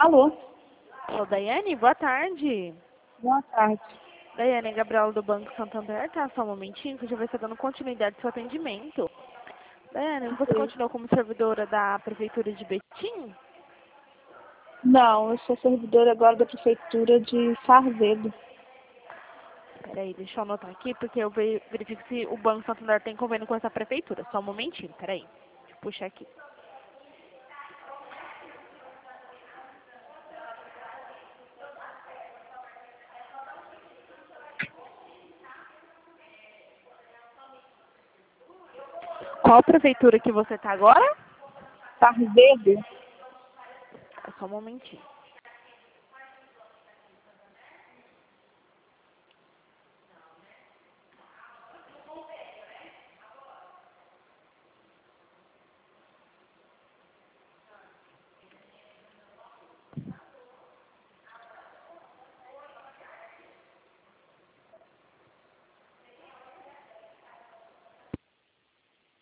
Alô? Ô, Daiane, boa tarde. Boa tarde. Daiane, Gabriela do Banco Santander, tá? Só um momentinho que eu já vou estar dando continuidade ao seu atendimento. Daiane, você Ok. continua como servidora da Prefeitura de Betim? Não, eu sou servidora agora da Prefeitura de Sarzedo. Peraí, deixa eu anotar aqui, porque eu verifico se o Banco Santander tem convênio com essa prefeitura. Só um momentinho, peraí. Deixa eu puxar aqui. Qual prefeitura que você tá agora? Sarzedo? É só um momentinho.